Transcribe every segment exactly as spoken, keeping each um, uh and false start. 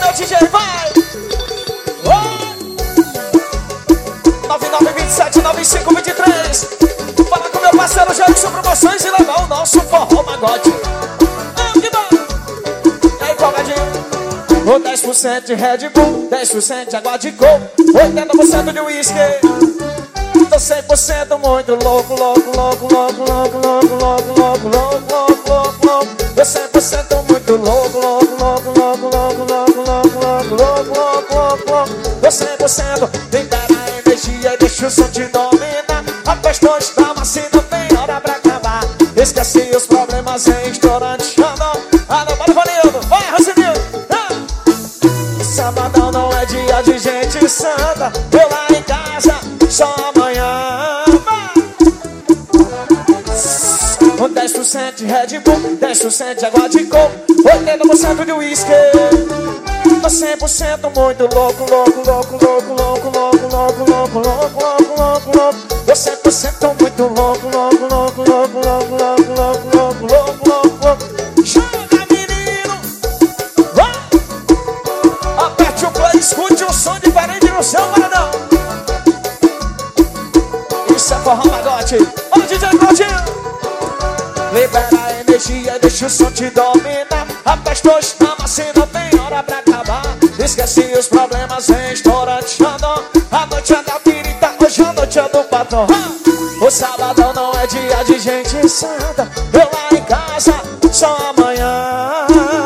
meu D J, vai! nove nove dois sete nove cinco dois três. Fala com meu parceiro Jackson Promoções e levar o nosso forró magode. Ah, que bom! E aí, folgadinho? O dez por cento de Red Bull, dez por cento de água de coco, oitenta por cento de whisky. Tô cem por cento muito louco, louco, louco, louco, louco, louco, louco, louco, louco, louco, louco, louco. Tô cem por cento muito louco, louco, louco, louco, louco, louco, louco, louco, louco, louco, louco, louco. Tô cem por cento, libera a energia e deixa o som te dominar. A festa está macia, não tem hora pra acabar. Esqueci os problemas em restaurante. Ah não, ah não, bora Vanildo, vai Rosinildo. Sabadão não é dia de gente santa. Eu lá em casa, só amanhã. O dez por cento de Red Bull, dez por cento de água de coco, oitenta por cento de whisky. Tô cem por cento muito louco, louco, louco, louco, louco, louco, louco, louco, louco, louco, louco, louco. Tô cem por cento muito louco, louco, louco, louco, louco, louco, louco, louco, louco, louco, louco. Joga, menino! Vai! Aperte o play, escute um som diferente no seu paradão. Isso é forró magode. Olha o D J Claudinho. Libera a energia e deixa o som te dominar. A festa hoje tá macia, não tem hora pra acabar. Esqueci os problemas em restaurante Xandão. A noite é da pirita, hoje a noite é do patrão. O sabadão não é dia de gente santa. Eu lá em casa, só amanhã.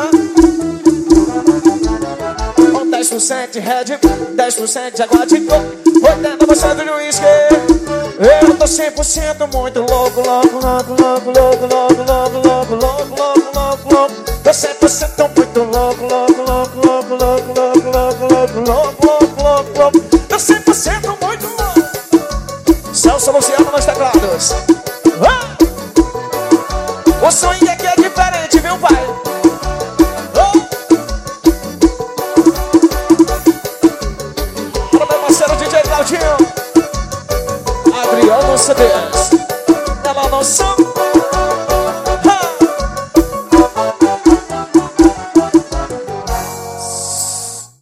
Com dez por cento de Red Bull, dez por cento de água de coco, oitenta por cento de whisky. Eu tô cem por cento muito louco, louco, louco, louco, louco, louco, louco, louco, louco, louco, louco, louco. Tô cem por cento muito louco, louco, louco, louco, louco, louco, louco, louco, louco, louco, louco, louco. Tô cem por cento muito louco. Celso Luciano nos teclados. Ah! O swing aqui é diferente, viu, pai? Oh! Para meu parceiro D J Claudinho. Adriano C D S. Ela não são.